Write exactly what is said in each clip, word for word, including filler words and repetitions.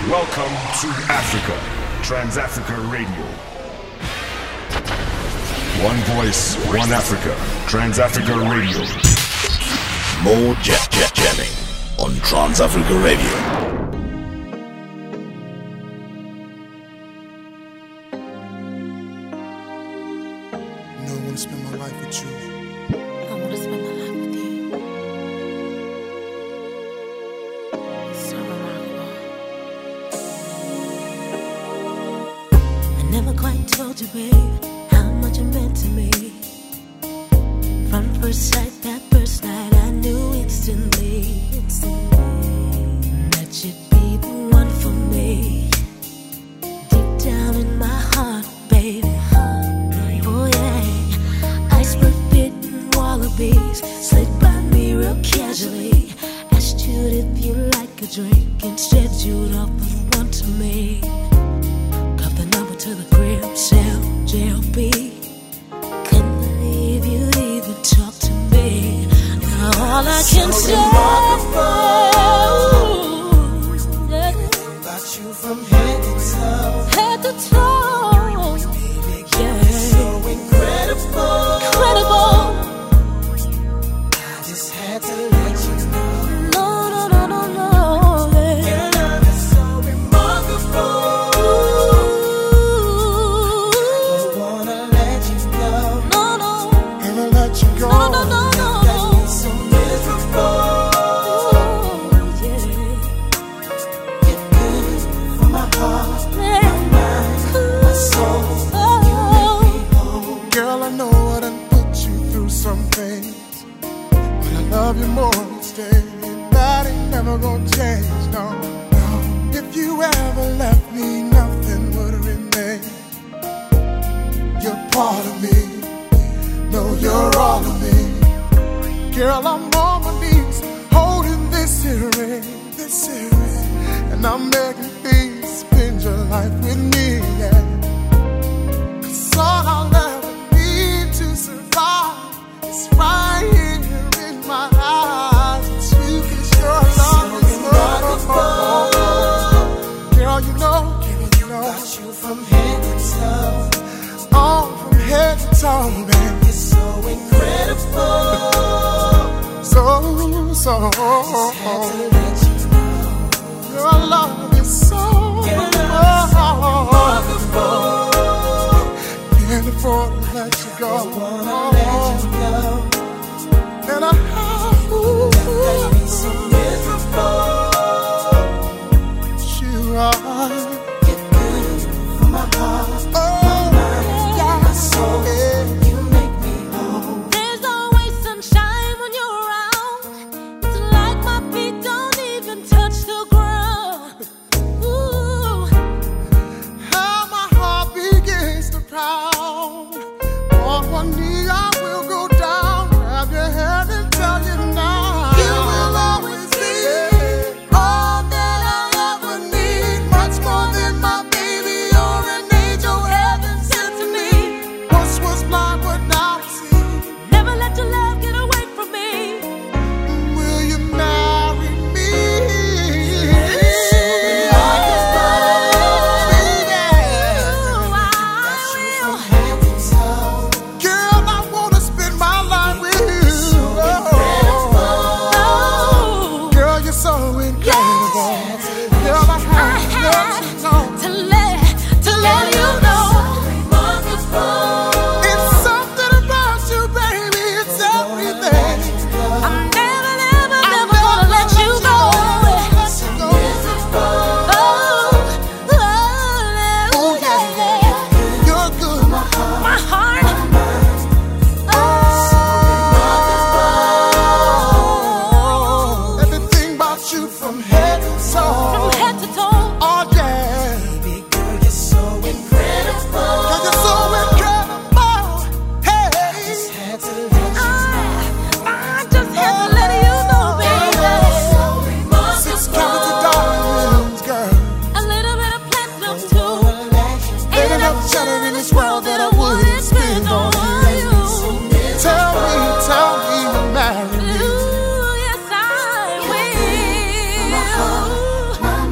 Welcome to Africa, Trans-Africa Radio. One voice, one Africa, Trans-Africa Radio. More jet jet jamming on Trans-Africa Radio. Marry me.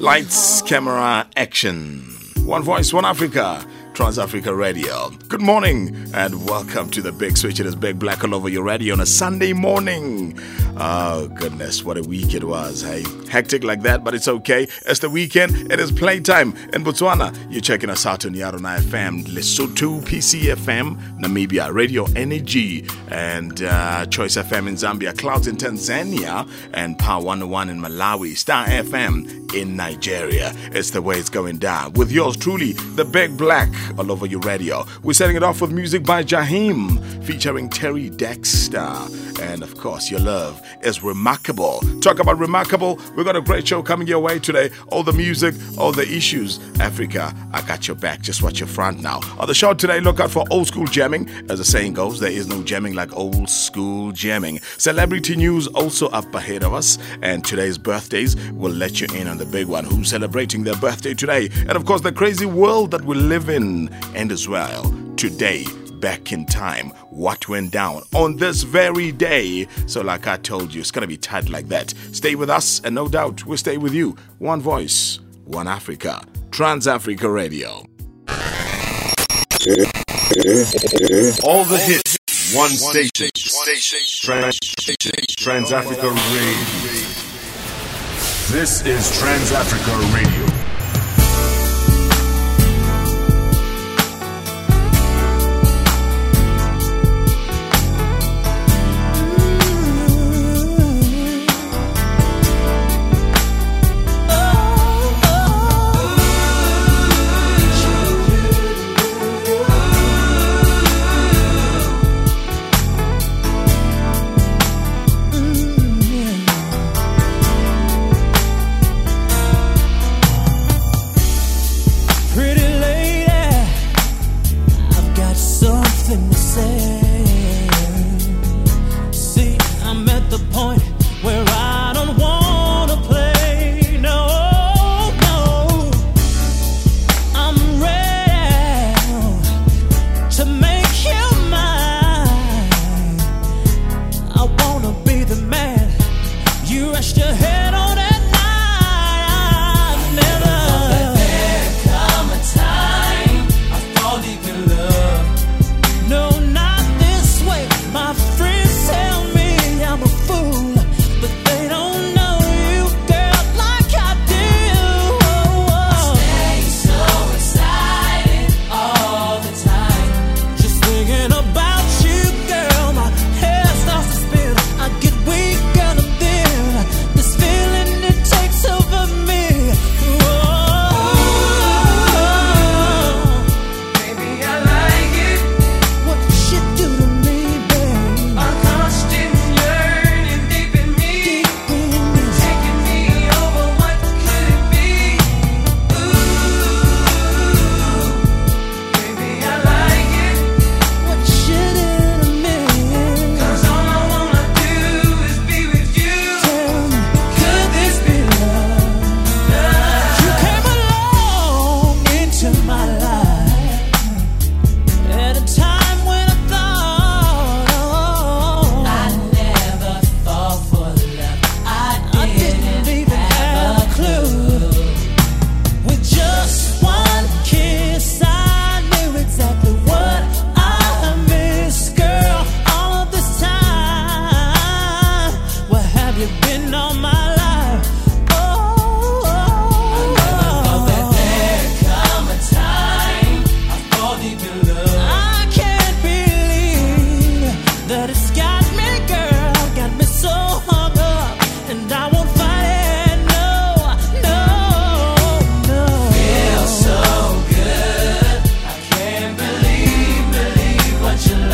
Lights, camera, action. One voice, one Africa. Trans-Africa Radio. Good morning and welcome to the Big Switch. It is Big Black all over your radio on a Sunday morning. Oh goodness, what a week it was. Hey, hectic like that, but it's okay. It's the weekend. It is playtime in Botswana. You're checking us out on Yarona F M, Lesotho, P C F M, Namibia, Radio Energy, and uh, Choice F M in Zambia, Clouds in Tanzania, and Power one oh one in Malawi, Star F M in Nigeria. It's the way it's going down. With yours truly, the Big Black all over your radio. We're setting it off with music by Jaheim, featuring Terry Dexter. And of course, your love is remarkable. Talk about remarkable. We've got a great show coming your way today. All the music, all the issues. Africa, I got your back. Just watch your front now. On the show today, look out for old school jamming. As the saying goes, there is no jamming like old school jamming. Celebrity news also up ahead of us. And today's birthdays will let you in on the big one. Who's celebrating their birthday today? And of course, the crazy world that we live in. And as well, today, back in time, what went down on this very day. So like I told you, it's going to be tight like that. Stay with us, and no doubt we'll stay with you. One voice, one Africa. Trans-Africa Radio. All the hits, one station. Trans- Trans-Africa Radio. This is Trans-Africa Radio.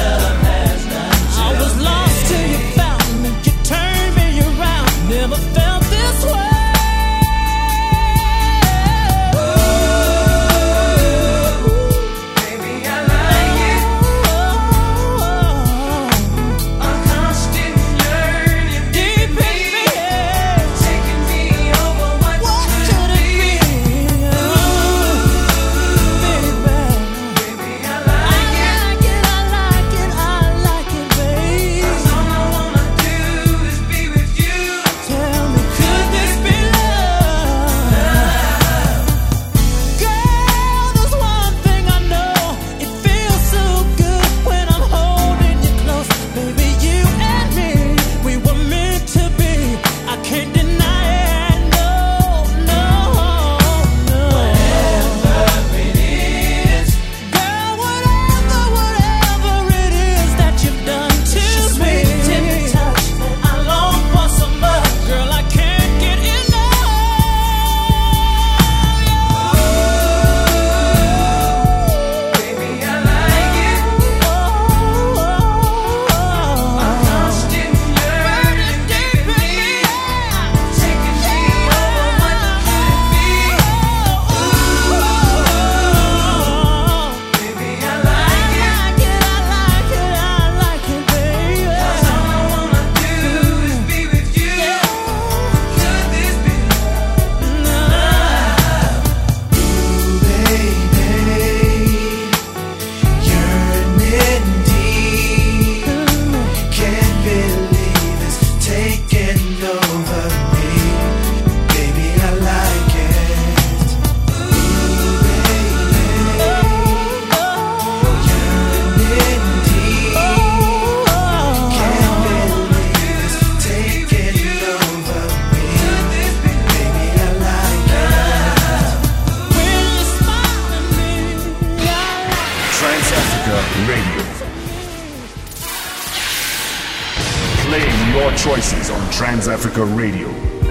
Never felt your choices on Trans Africa Radio.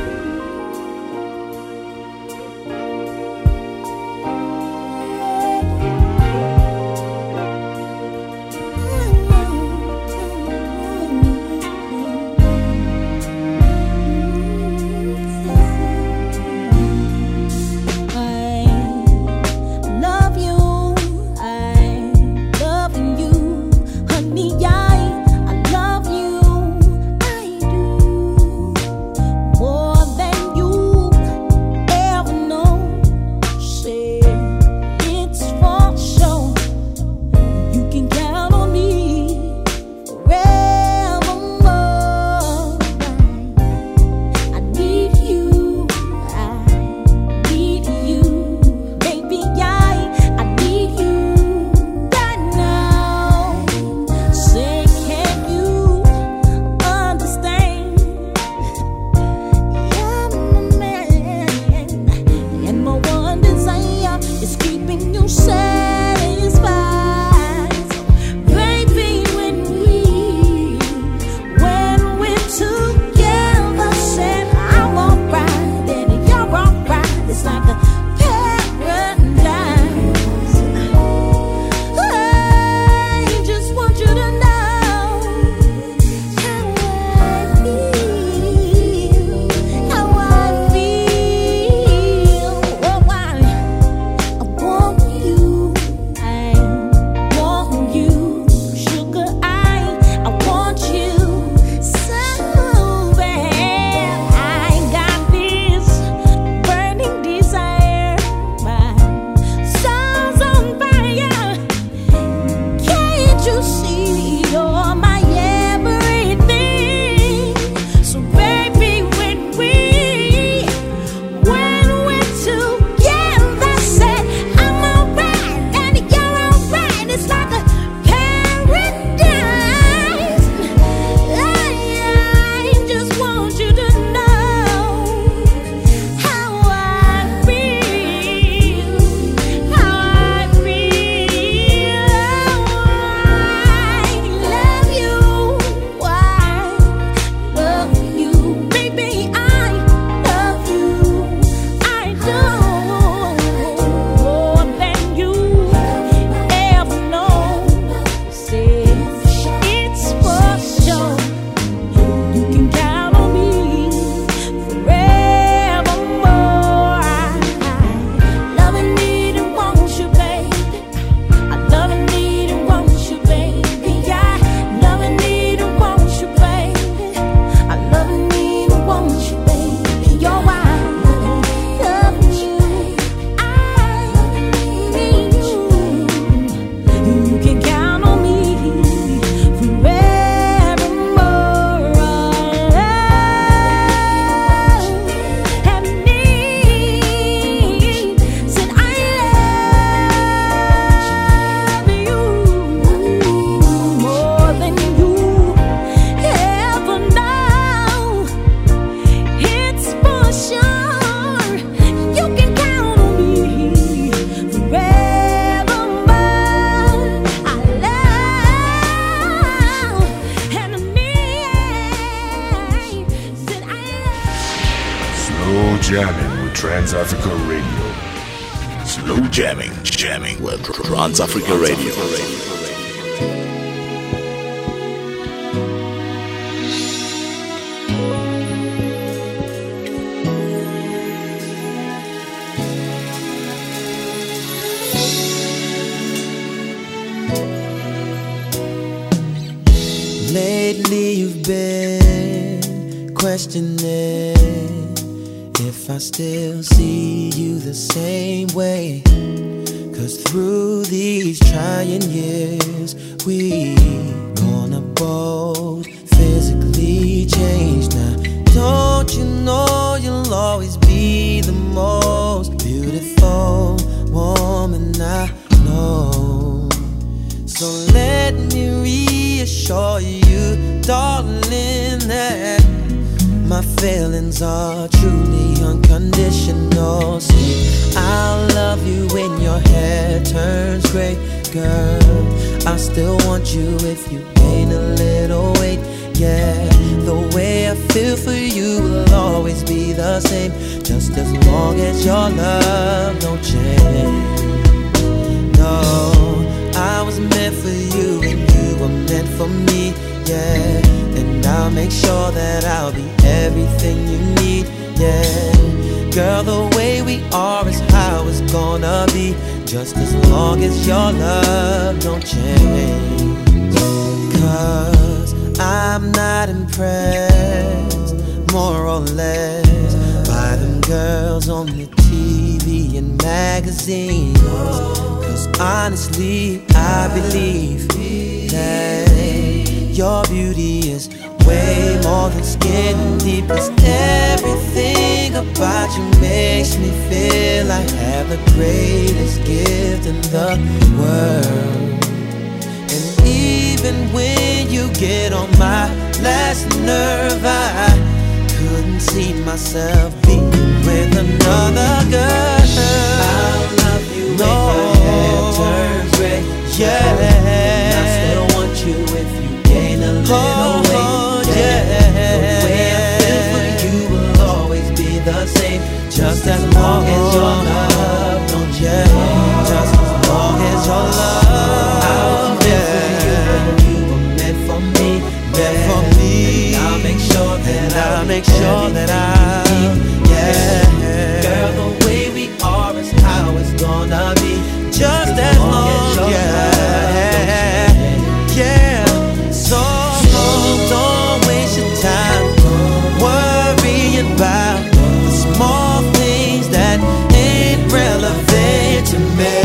Jamming with Trans Africa Radio. Slow jamming, jamming with Trans Africa Radio. Lately you've been questioning if I still see you the same way. Cause through these trying years we gonna both physically change now. Don't you know you'll always be the most beautiful woman I know. So let me reassure you, darling, that my feelings are truly unconditional. See, I'll love you when your hair turns gray, girl. I still want you if you gain a little weight. yeah. The way I feel for you will always be the same, just as long as your love don't change. No, I was meant for you and you were meant for me, yeah. And I'll make sure that I'll be everything you need, yeah. Girl, the way we are is how it's gonna be, just as long as your love don't change. Cause I'm not impressed, more or less, by them girls on the T V and magazines. Cause honestly, I believe that your beauty is way more than skin deep. Cause everything about you makes me feel I have the greatest gift in the world. And even when you get on my last nerve, I couldn't see myself being with another girl. I'll love you no. When your hair turns gray, yeah. And I still want you if you gain a little oh, weight, yeah. yeah. The way I feel for you will always be the same, just as long as your love don't change. Just as long as your love, I was meant for you and you were meant for me, meant for me. And I'll make sure that I'll make sure that I, yeah. Girl, the way we are is how it's gonna be, just as long as your love, yeah. So don't waste your time worrying about the small things that ain't relevant to me.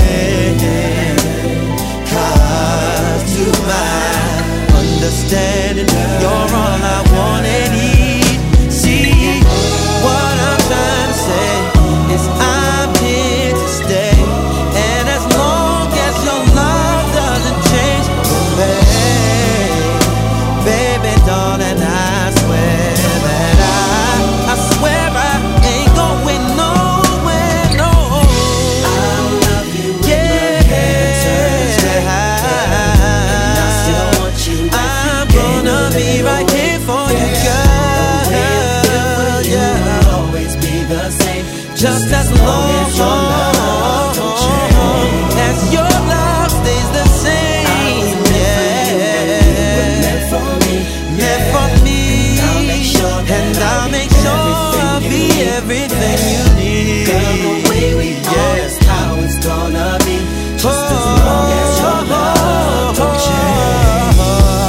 Cause to my understanding, you're all I want and need. See, what I'm trying to say is I'm here to stay. And as long as your love doesn't change, baby, baby darling, I swear that I, I swear I ain't going nowhere, no. I'll love you when yeah. your hair turns gray, and I still want you if I'm you gonna be right here for yeah. you, girl. The way I feel for you yeah. will always be the same, just as long as your love don't change. As your love stays the same, I was meant yeah. for you, you were meant for me, yeah. meant for me. And I'll make sure that and I'll, I'll make sure I'll be everything you need. Girl, the way we yeah. are is how it's gonna be, just oh, as long as your love don't change.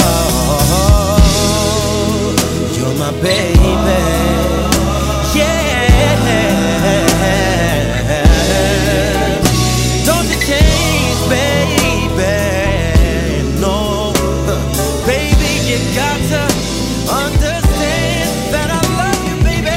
Oh, you're my baby, yeah. Don't you change, baby, no. Baby, you got to understand that I love you, baby,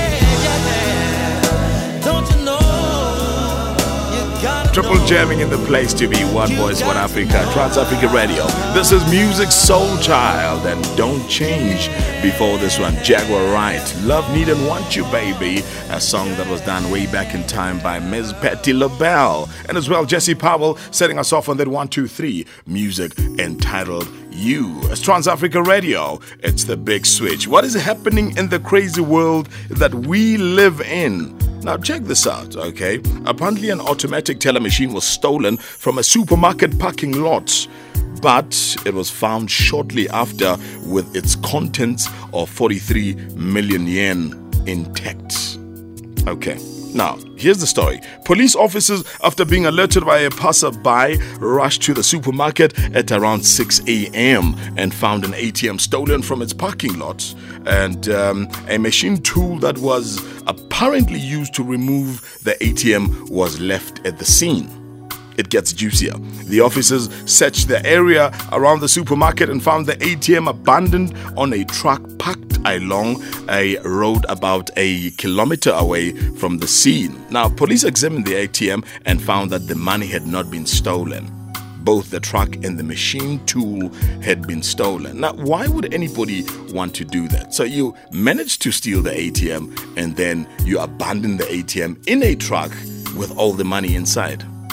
yeah. Don't you know, you gotta Triple jamming in the place to be. One Voice, One Africa, Trans Africa Radio. This is Music Soul Child and Don't Change. Before this one, Jaguar Wright, Love, Need and Want You, Baby, a song that was done way back in time by Miz Patti LaBelle. And as well, Jesse Powell setting us off on that one, two, three music entitled You. It's Trans Africa Radio. It's the big switch. What is happening in the crazy world that we live in? Now check this out, okay? Apparently an automatic teller machine was stolen from a supermarket parking lot, but it was found shortly after with its contents of forty-three million yen intact. Okay, now here's the story. Police officers, after being alerted by a passerby, rushed to the supermarket at around six a.m. and found an A T M stolen from its parking lot, and um, a machine tool that was apparently used to remove the A T M was left at the scene. It gets juicier. The officers searched the area around the supermarket and found the A T M abandoned on a truck parked along a road about a kilometer away from the scene. Now, police examined the A T M and found that the money had not been stolen. Both the truck and the machine tool had been stolen. Now, why would anybody want to do that? So you managed to steal the A T M and then you abandon the A T M in a truck with all the money inside.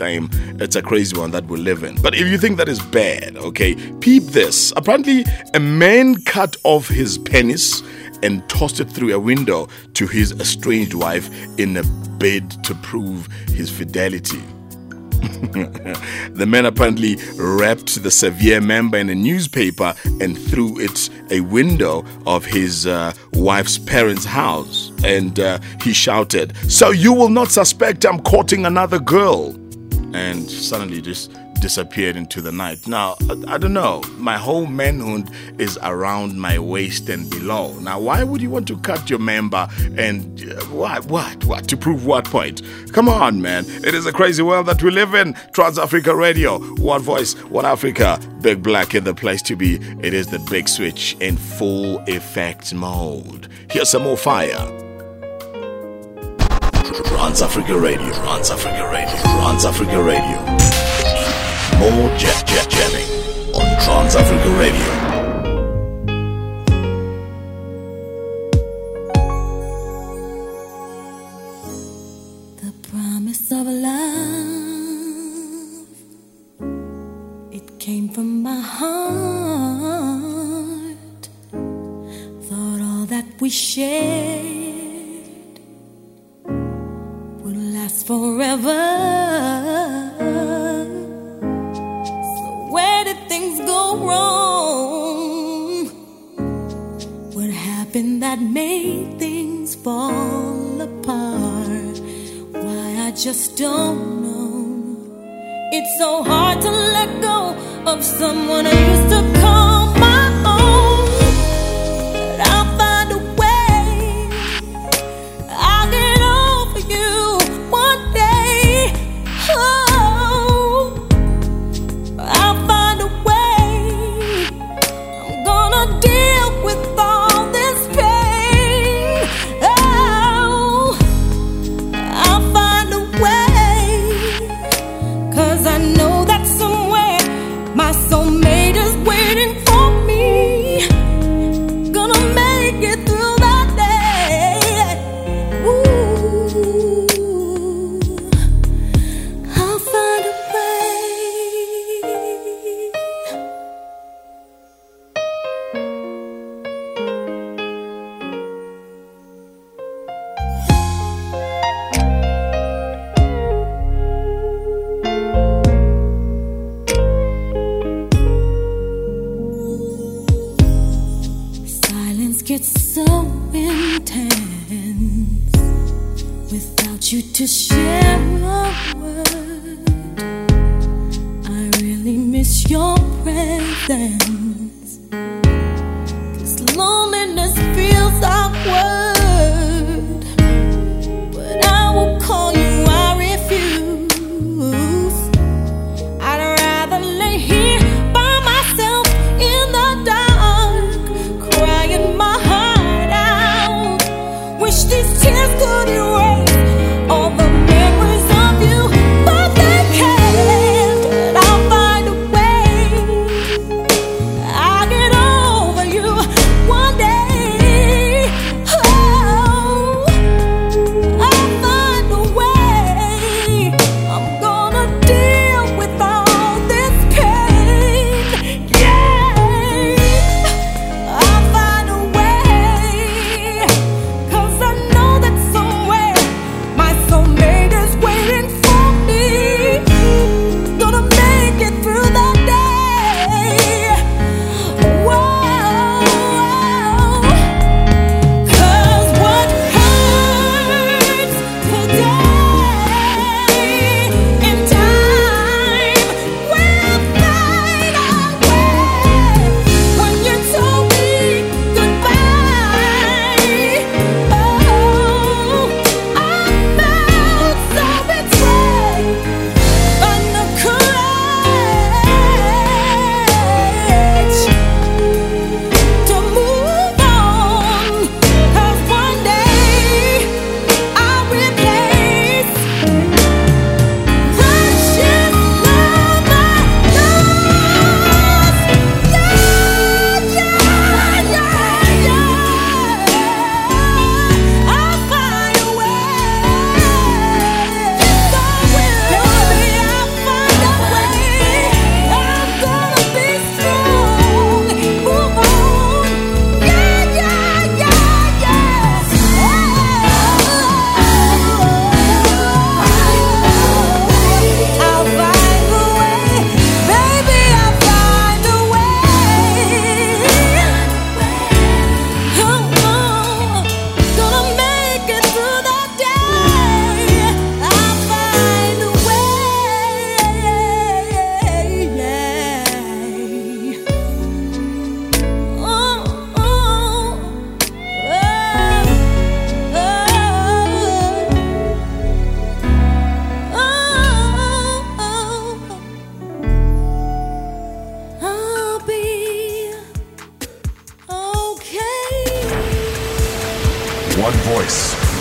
time, it's a crazy one that we live in. But if you think that is bad, okay, peep this. Apparently, a man cut off his penis and tossed it through a window to his estranged wife in a bid to prove his fidelity. The man apparently wrapped the severe member in a newspaper and threw it a window of his uh, wife's parents' house. And uh, he shouted, "So you will not suspect I'm courting another girl?" And suddenly just disappeared into the night. Now, I, I don't know. My whole manhood is around my waist and below. Now, why would you want to cut your member and uh, what, what, what? To prove what point? Come on, man. It is a crazy world that we live in. Trans-Africa Radio, One Voice, One Africa. Big Black in the place to be. It is the Big Switch in full effect mode. Here's some more fire. Trans-Africa Radio, Trans-Africa Radio, Trans-Africa Radio. More jet jet jamming on Trans-Africa Radio. The promise of love, it came from my heart. Thought all that we shared would last forever. Where did things go wrong? What happened that made things fall apart? Why, I just don't know. It's so hard to let go of someone I used to call my own. But I'll find a way. I'll get over you one day. Oh. To share a word, I really miss your presence, 'cause loneliness feels awkward. But I will call you, I refuse. I'd rather lay here by myself in the dark, crying my heart out. Wish these tears could erase all the memories of you, but they can't. I'll find a way. I'll get over you one day. Oh, I'll find a way. I'm gonna deal with all this pain. Yeah, I'll find a way. 'Cause I know that somewhere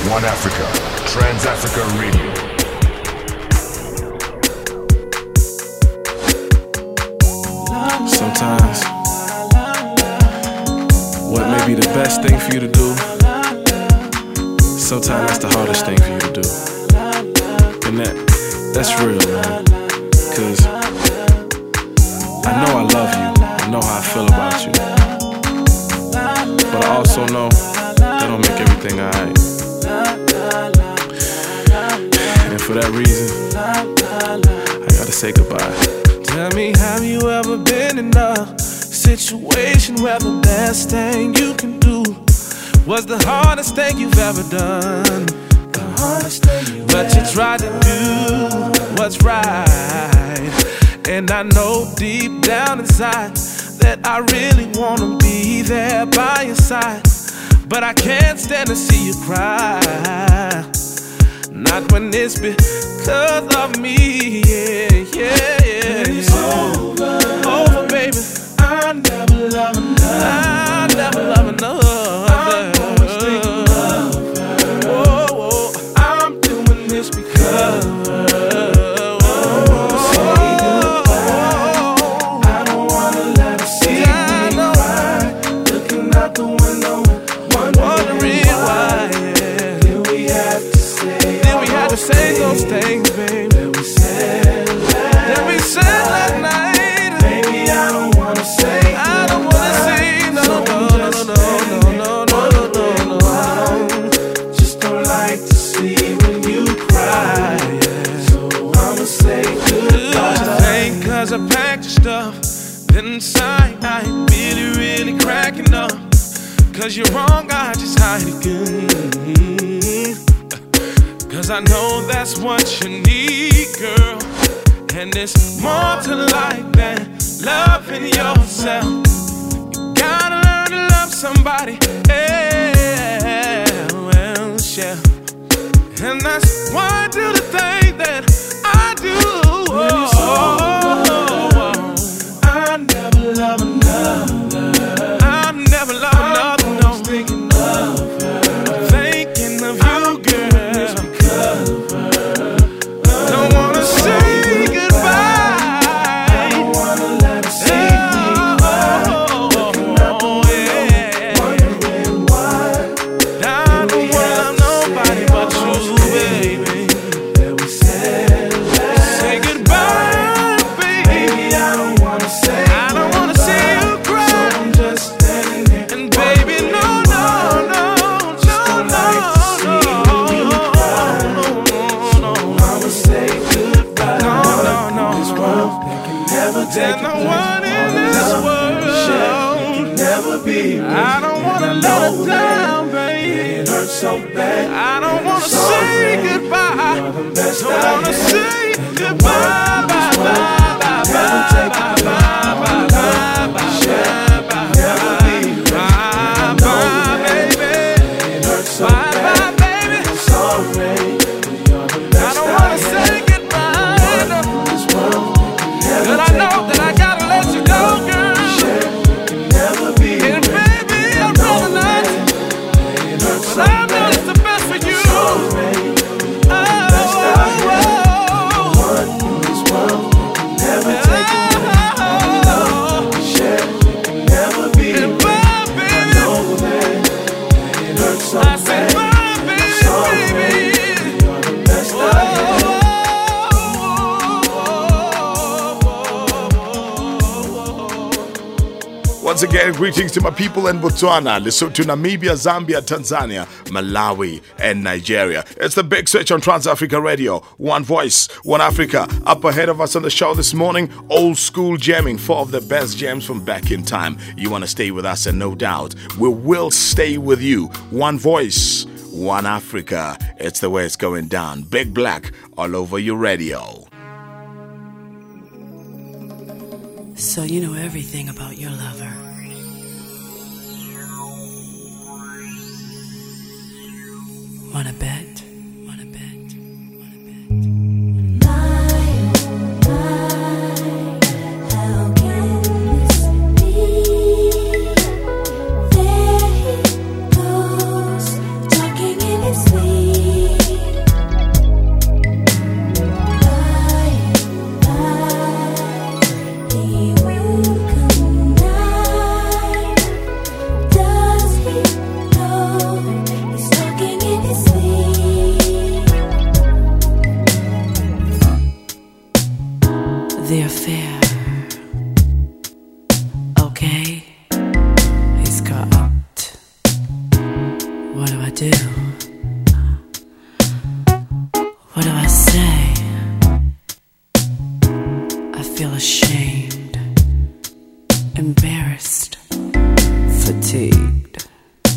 One Africa, Trans-Africa Radio. Sometimes, what may be the best thing for you to do, sometimes that's the hardest thing for you to do. And that, that's real, man. Cause I know I love you, I know how I feel about you, but I also know that don't make everything alright. And for that reason, I gotta say goodbye. Tell me, have you ever been in a situation where the best thing you can do was the hardest thing you've ever done? The hardest thing you But you tried to do what's right. And I know deep down inside that I really wanna be there by your side, but I can't stand to see you cry. Not when it's because of me, yeah, yeah, yeah. It's over, over, baby. I never love another. I never love another. I'm always thinking of her. Whoa, whoa. I'm doing this because of her. Say goodbye. I don't wanna let her see me cry. Looking out the window, wondering why. Yeah. Did we have to say? Did we have to say those things, baby? That we said last, that we said last night. Baby, I don't wanna say, I don't wanna say no, so no, no, no, no, no, no, no, no. Just don't like to see when you cry, yeah. So I'ma say goodbye. Don't you think 'cause I packed your stuff, then inside I ain't really, really cracking up. 'Cause you're wrong, I just hide it good. 'Cause I know that's what you need, girl. And it's more to life than loving yourself. You gotta learn to love somebody else, yeah. And that's why I do the thing that I do. When it's over, I never love another. I never love another. I'm no. Thinking of her. I'm thinking of you, girl. Because of her. Don't wanna say goodbye. I don't wanna let her see me cry. Looking out the window, wondering why. I don't wanna love nobody but you, baby. That we said last. Say goodbye, baby. Baby, I don't wanna say. I don't wanna see you cry. So I'm just standing there. And baby, no, no, no, no, no, no, no, no, I'ma say goodbye. No, no, no. This world, they can never take it. There's no one in this world. Can never be. I don't wanna let it down, baby. It hurts so bad. I don't wanna say goodbye. Don't wanna say goodbye. Bye, bye, bye, bye, bye, bye, bye, bye, bye, bye, never be. Bye, bye, baby. It hurts so bad. Bye, baby. I'm sorry. I don't wanna say goodbye. No. But I know that I gotta let you go, girl. And baby, I'm running out. But I know it's the best for you. Oh, oh, I said, bye, baby, baby. Once again, greetings to my people in Botswana, Lesotho, Namibia, Zambia, Tanzania, Malawi, and Nigeria. It's the Big Switch on Trans-Africa Radio. One voice, one Africa. Up ahead of us on the show this morning, old school jamming, four of the best jams from back in time. You want to stay with us, and no doubt, we will stay with you. One voice, one Africa. It's the way it's going down. Big Black all over your radio. So you know everything about your lover. Wanna bet? Wanna bet? Wanna bet? My, my, how can this be? There he goes, talking in his sleep. What do I say? I feel ashamed, embarrassed, fatigued.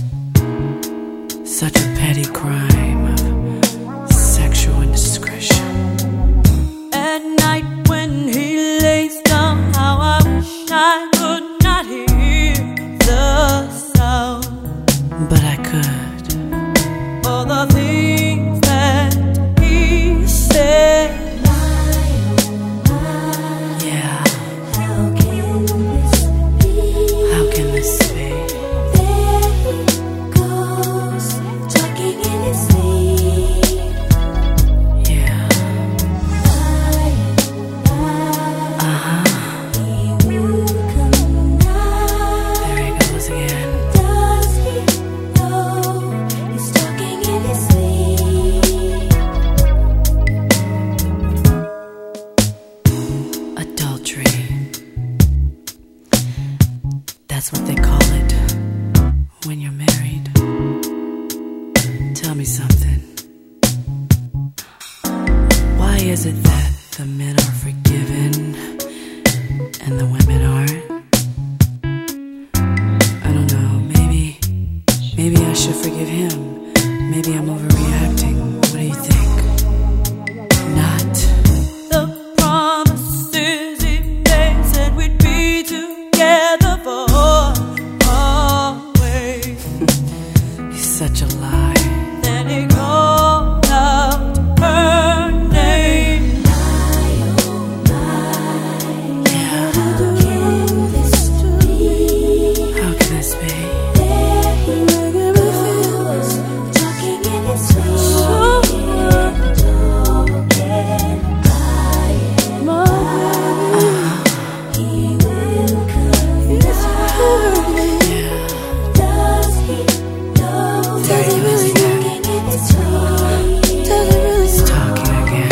Such a petty crime of sexual indiscretion. At night when he lays down, how I wish I could not hear the sound, but I could. For the things that he said. Yeah. How can this be? How can this be? There he goes, talking in his sleep. Yeah. Uh-huh. He will come now. There he goes again. Does he know he's talking in his sleep? Adultery. That's what they call it when you're married. Tell me something. Why is it that the men are forgiven and the women aren't? I don't know. Maybe, maybe I should forgive him. Maybe I'm overreacting. What do you think? Not. The promises he made said we'd be together for always. He's such a lie. Then he called out her name. Yeah. How can this be? How can this be? There he goes, talking in his sleep. He will come down. Yeah. Does he know There he goes again. talking in his sleep? He's talking again.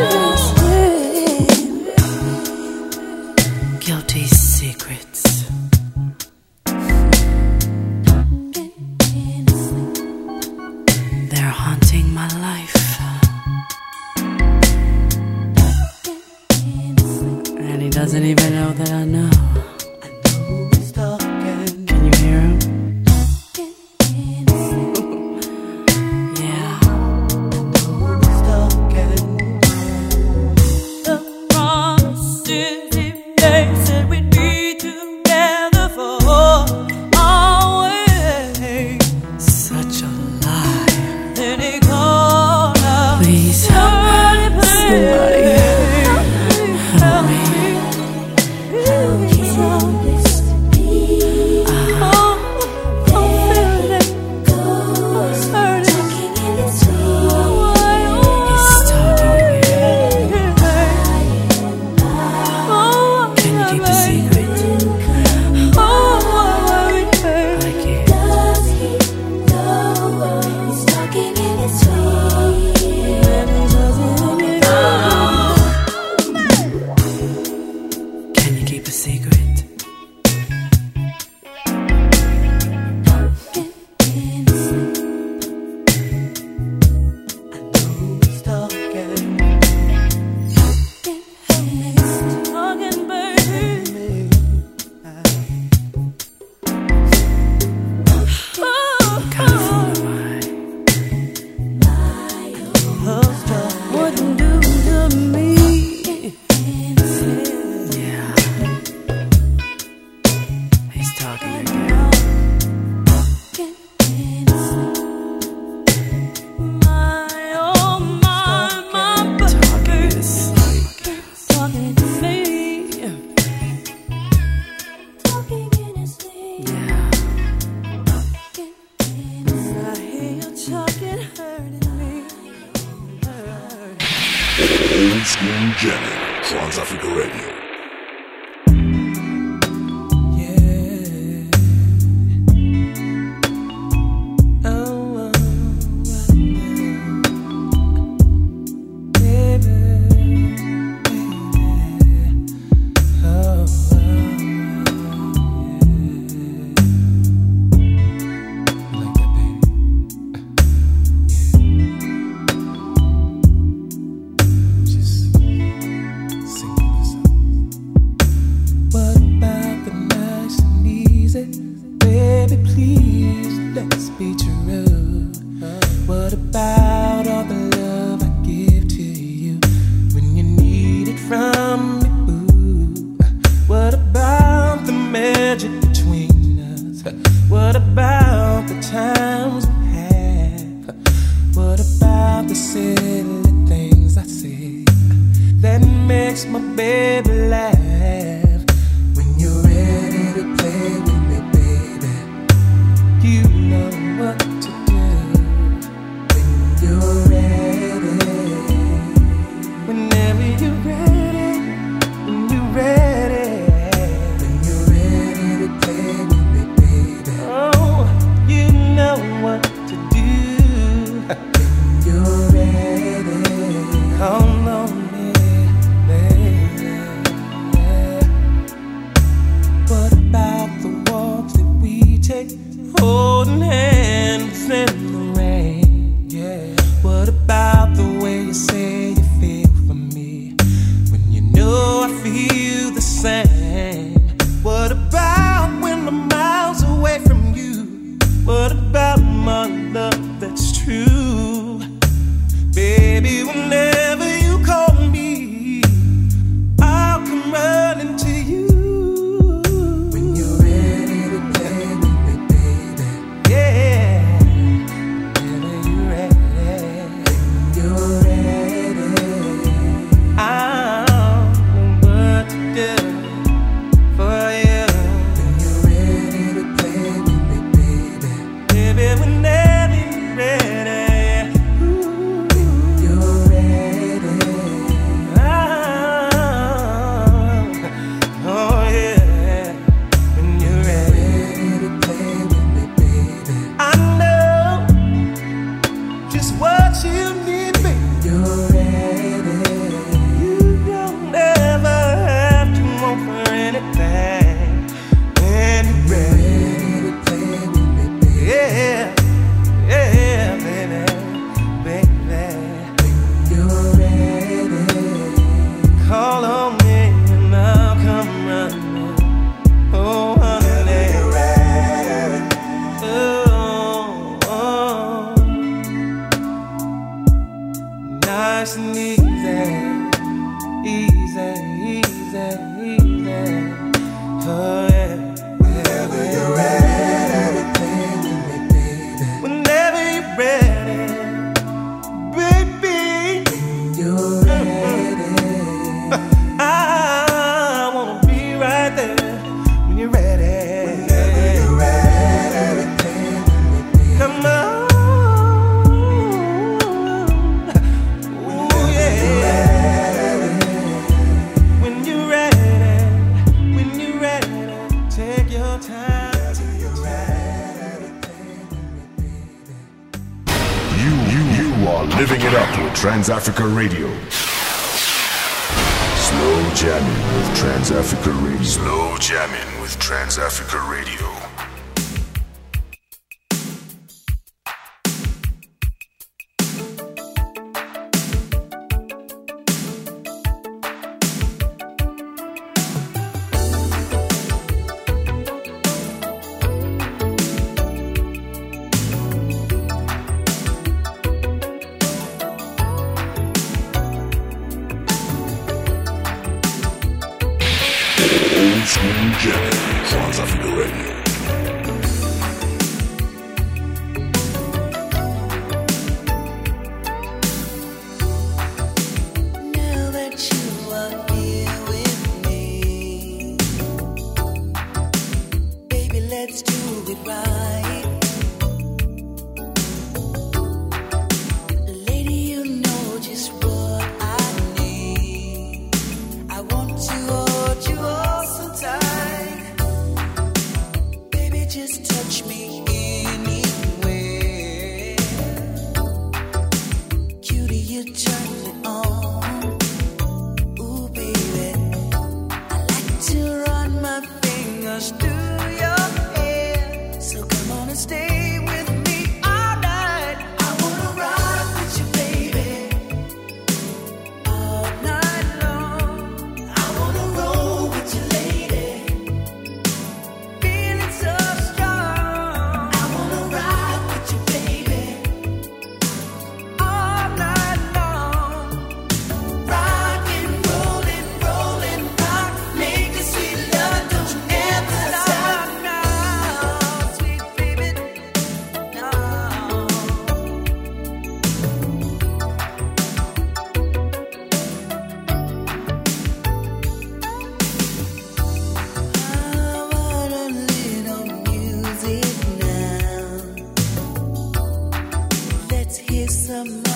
Guilty secrets. They're haunting my life. And he doesn't even know that I know. Can you hear him? Yeah. The promises he made said we'd be together for always. Such a lie. Then he called out, Please, somebody, somebody, help me. How can this be? Oh, I'm feeling it. Goes, talking in his sleep. He's talking again. Can you keep a secret? I can't. Does he know he's talking in his sleep? And he doesn't know. Can you keep a secret? Talking, baby. What kind of fool am I? Wouldn't do to me. Yeah. He's talking again. My, oh my, my Talking in baby. his sleep. Talking to me. Talking in his sleep. Yeah. I hear you talking, hurting me. Old School Jamming, Trans Africa Radio. about all the love I give to you when you need it from me, boo? What about the magic between us? What about the times we have? What about the silly things I say that makes my baby laugh? When you're ready to play with me, baby, you know what to do. When you're ready, whenever you're ready, when you're ready, when you're ready to play with me, baby, oh, you know what to do. When you're ready, come on me, baby. What about the walks that we take, holding hands in the rain? Yeah. What about the way you say you feel for me when you know I feel the same? What about when I'm miles away from you? What about my love that's true? Baby, whenever you call me, I'll come running to you. When you're ready to play with me, baby, yeah. Whenever you're ready, when you're ready, I'll know what to do for you. When you're ready to play with me, baby, baby, whenever you're ready. Trans-Africa Radio. Slow jamming with Trans-Africa Radio. Slow jamming with Trans-Africa Radio. Trans-Africa Radio. I want to hold you all so tight.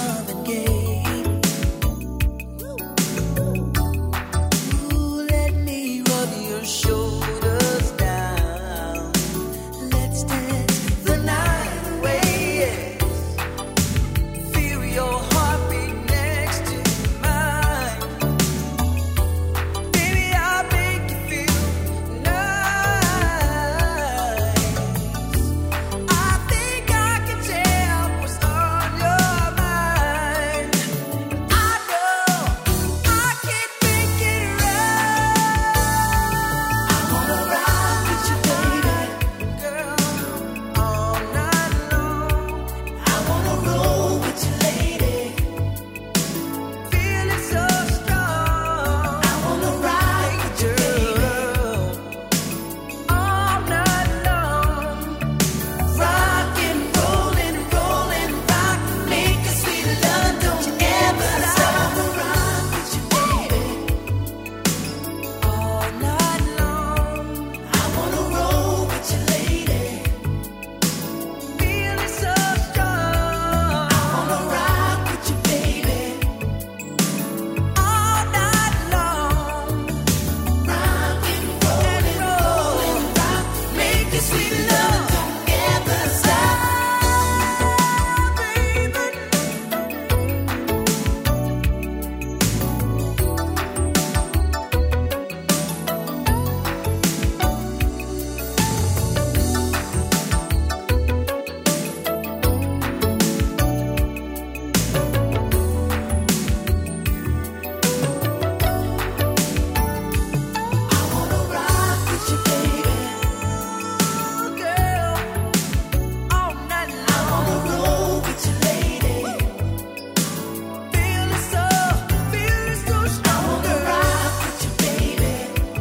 love and game. Ooh, let me rub your shoulders down. Let's dance the night away. Yes. Feel your heartbeat next to mine. Baby, I'll make you feel nice. I think I can tell what's on your mind. I know I can make it right. I wanna ride with you, baby, girl, all night long. I wanna roll with you, lady, feeling so strong. I wanna ride with you, girl, all night long. Rock and rollin', rollin', rock, make a sweet love, don't you ever stop. I wanna ride with you, baby, all night long. I wanna roll with you, lady, feeling so strong. I wanna rock with you, baby, all night long. Rock and rollin', rollin', rock, make a sweet love, don't ever stop, baby. I wanna rock with you, baby, girl, all night long. I wanna roll with you, lady, feeling so, feeling so strong. I wanna rock with you, baby,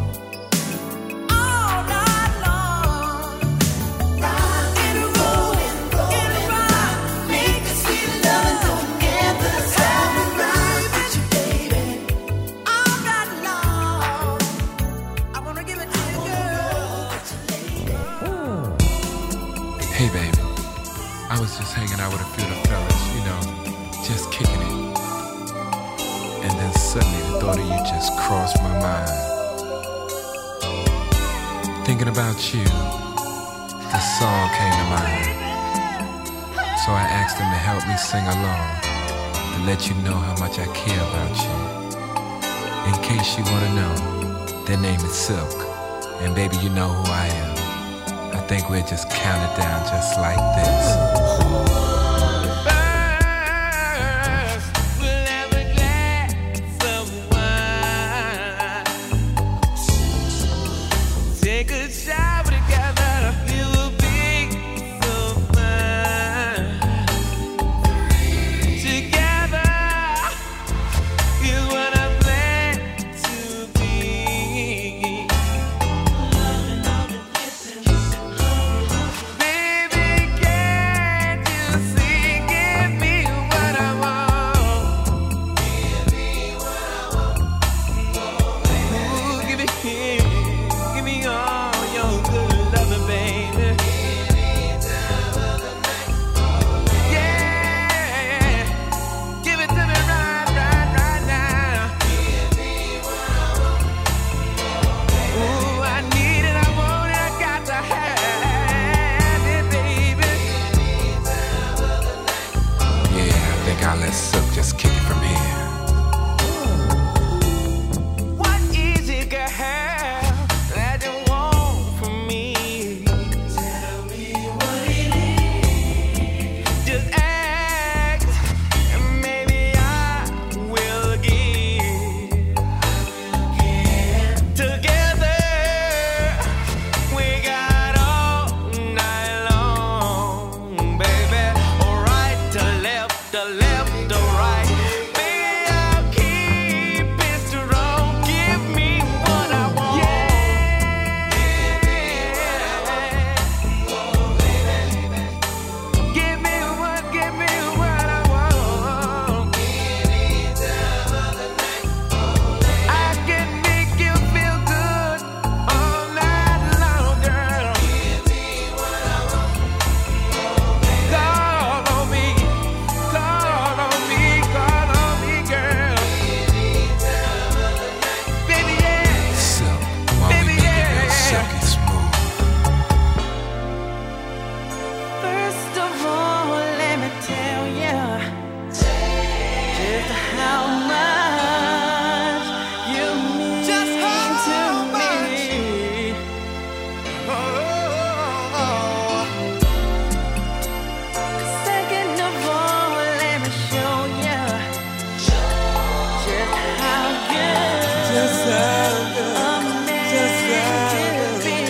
all night long. Rock and roll and rock, make a sweet love, don't ever stop. Rock with you, baby, all night long. I wanna give it to you, girl. Hey, baby. I was just hanging out with a few of the fellas, you know, just kicking it. And then suddenly the thought of you just crossed my mind. Thinking about you, the song came to mind. So I asked them to help me sing along, to let you know how much I care about you. In case you want to know, their name is Silk. And baby, you know who I am. I think we'll just count it down just like this. First, we'll have a glass of wine. Take a shower together, it will be so fine. Together is what I'm meant to be. Baby, can't you see? Give me what I want. Give me what I want. Ooh, give it here. Give me all your good loving, baby. Any time of the night. Yeah. Give it to me right, right, right now. Give me what I want. Ooh, I need it, I want it, I got to have it, baby. Yeah, I think I'll let Silk just kick it from here. What is it, girl, that you want from me? Tell me what it is. Just ask, and maybe I will give. Together, we got all night long, baby. Right to left, to left to right. Baby, just how much you mean just how to much. Me. Oh, oh, oh. Second of all, let me show you just how good, just how good, a man just how can be.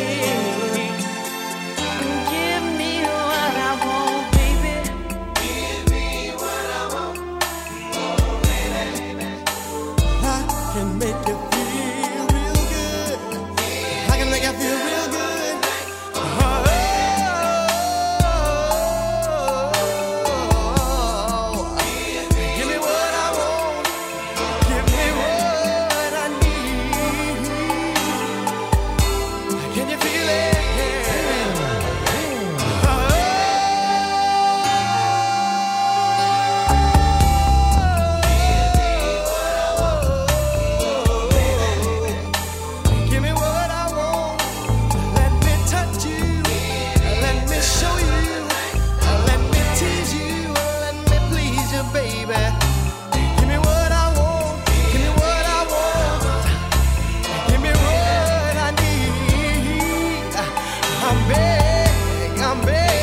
Give me what I want, baby. Give me what I want. Oh, baby. I can make you feel real good. I can make you feel real good. Oh, give me what I want. Give me what I need. Can you feel it? Give me what I want. Let me touch you. Let me show you. Let me tease you. Let me please you, baby. Give me what I want. Give me what I want. Give me what I need. I'm begging, I'm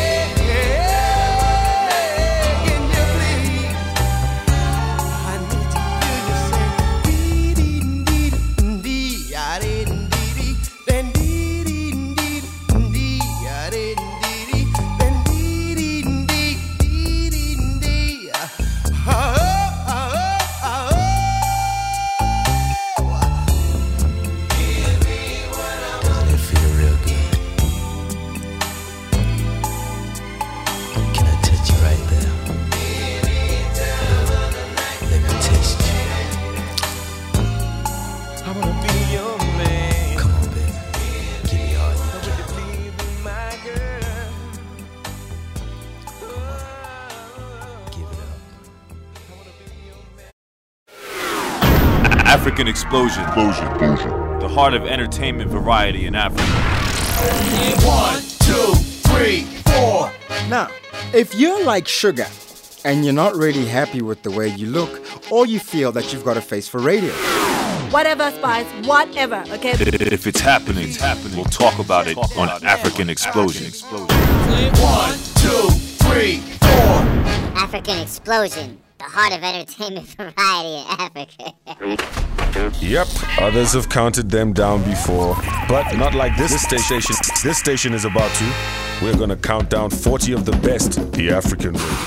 begging you, please. I need to hear you say, dee dee dee dee, ah dee dee dee, then dee dee dee dee, ah dee dee dee, then dee dee dee dee dee dee, ah oh ah oh ah oh. Give me what I want. Doesn't it feel real good? Can I touch you right there? Let me taste you. I wanna be your man. Come on, baby. Give me all you Would you please be my girl? give it up. African Explosion. The heart of entertainment variety in Africa. One, two, three, four. Now, if you're like Sugar and you're not really happy with the way you look, or you feel that you've got a face for radio, Whatever, Spice, whatever, okay? If it's happening, it's happening. We'll talk about it on African Explosion. One, two, three, four. African Explosion, the heart of entertainment variety in Africa. Yep, others have counted them down before, but not like this station. This station is about to. We're gonna count down forty of the best, the African way.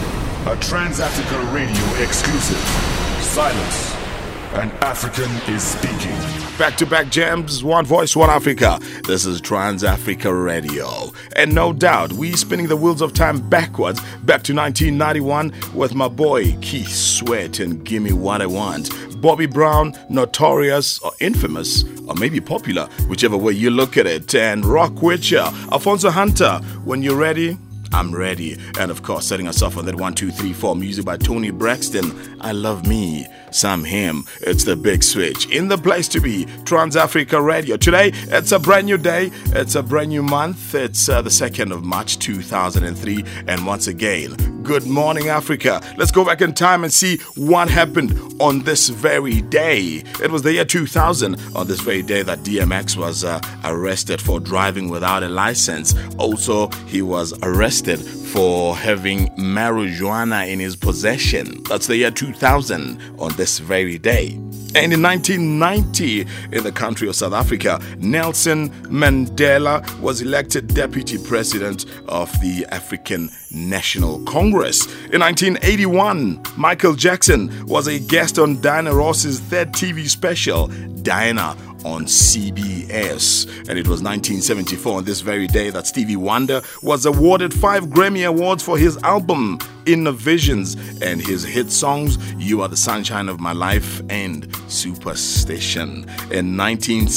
A Trans-Africa Radio exclusive. Silence. An African is speaking. Back-to-back jams, one voice, one Africa. This is Trans-Africa Radio. And no doubt, we spinning the wheels of time backwards, back to nineteen ninety-one, with my boy Keith Sweat and Gimme What I Want. Bobby Brown, notorious or infamous, or maybe popular, whichever way you look at it. And Rock Witcher, Alfonso Hunter, when you're ready, I'm ready. And of course, setting us off on that one, two, three, four music by Tony Braxton. I Love Me, Sam Him. It's the big switch in the place to be, Trans-Africa Radio. Today, it's a brand new day. It's a brand new month. It's uh, the second of March, two thousand three. And once again, good morning, Africa. Let's go back in time and see what happened on this very day. It was the year two thousand, on this very day that D M X was uh, arrested for driving without a license. Also, he was arrested for having marijuana in his possession. That's the year two thousand on this very day. And in nineteen ninety, in the country of South Africa, Nelson Mandela was elected deputy president of the African National Congress. In nineteen eighty-one, Michael Jackson was a guest on Diana Ross's third T V special, Diana, on C B S. And it was nineteen seventy-four, on this very day, that Stevie Wonder was awarded five Grammy Awards for his album Innovations and his hit songs You Are the Sunshine of My Life and Superstation. In nineteen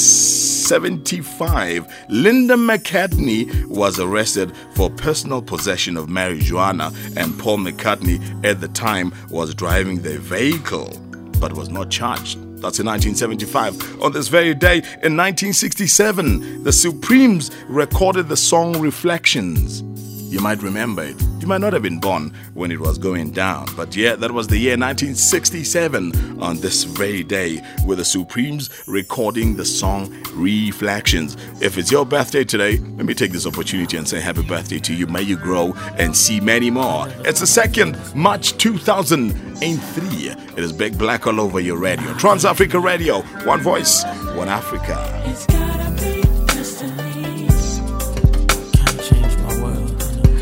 seventy-five, Linda McCartney was arrested for personal possession of marijuana, and Paul McCartney at the time was driving the vehicle but was not charged. That's in nineteen seventy-five. On this very day, in nineteen sixty-seven, the Supremes recorded the song Reflections. You might remember it. You might not have been born when it was going down. But yeah, that was the year nineteen sixty-seven on this very day with the Supremes recording the song Reflections. If it's your birthday today, let me take this opportunity and say happy birthday to you. May you grow and see many more. It's the second March two thousand three. It is Big Black all over your radio. Trans Africa Radio. One voice, one Africa. It's gotta be destiny. Can't change my world.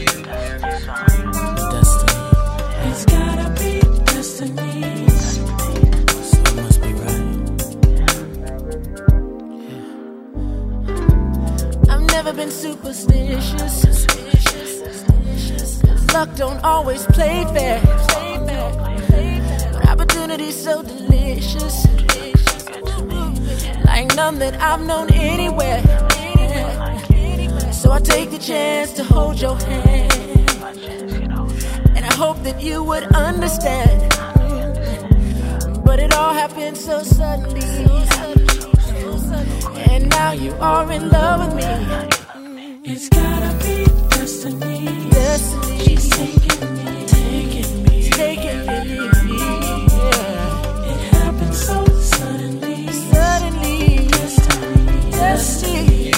Destiny. It's gotta be destiny. So it must be right. I've never been superstitious. Cause luck don't always play fair. But opportunity's so delicious. Like none that I've known anywhere. So I take the chance to hold your hand. And I hope that you would understand. But it all happened so suddenly. And now you are in love with me. It's gotta be destiny. Destiny. She's taking me, taking me, taking me. Yeah. It happened so suddenly. Suddenly. Destiny. Destiny.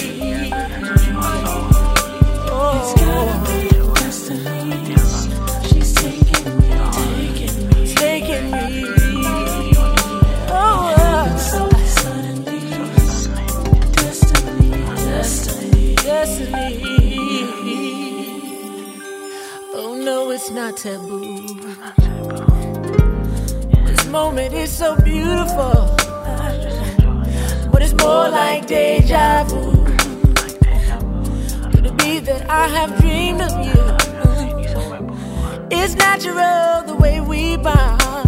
Oh. It's gotta be destiny. She's taking me, taking me, taking me. Oh. It happened so suddenly. Destiny. Destiny. Destiny. Oh no, it's not taboo. This moment is so beautiful, but it's more like deja vu. Could it be that I have dreamed of you? It's natural the way we bond,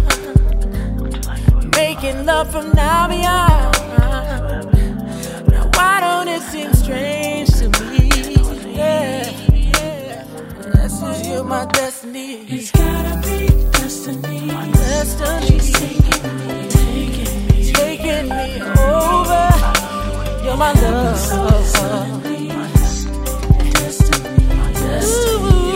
making love from now beyond. Now why don't it seem strange to me? Yeah, yeah. That's just you're my destiny. It's gotta be destiny. My destiny. She's taking me, taking me, taking me over. You're my love. Destiny, destiny.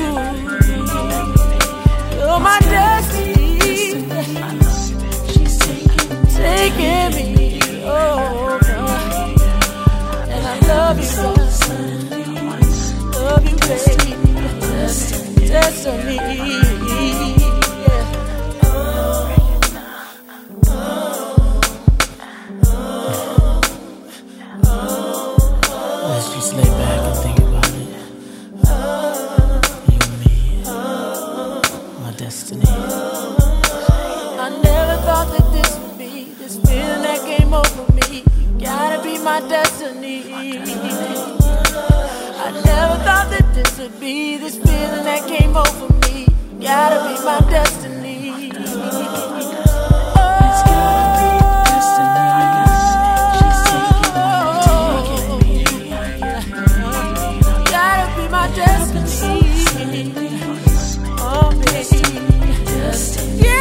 You're my destiny. She's taking, taking me over. And I love you so. Love you, baby. Destiny. Destiny. Yeah. Let's just lay back and think about it. You and me, my destiny. I never thought that this would be this feeling that came over me. You gotta be my destiny. I never thought that this would be this feeling that came over me. You gotta be my destiny. It's gotta be destiny. She's taking me, taking me. Gotta be my destiny. Oh, baby. Destiny. Yeah.